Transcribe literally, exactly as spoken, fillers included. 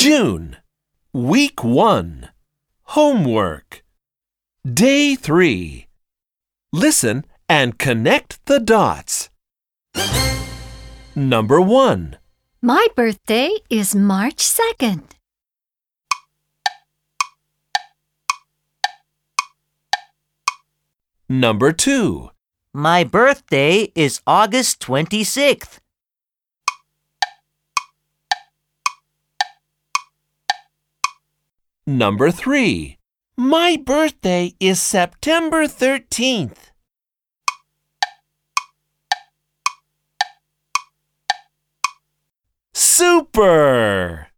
June. Week one. Homework. Day three. Listen and connect the dots. Number one. My birthday is March second. Number two. My birthday is August twenty-sixth. Number three. My birthday is September thirteenth. Super!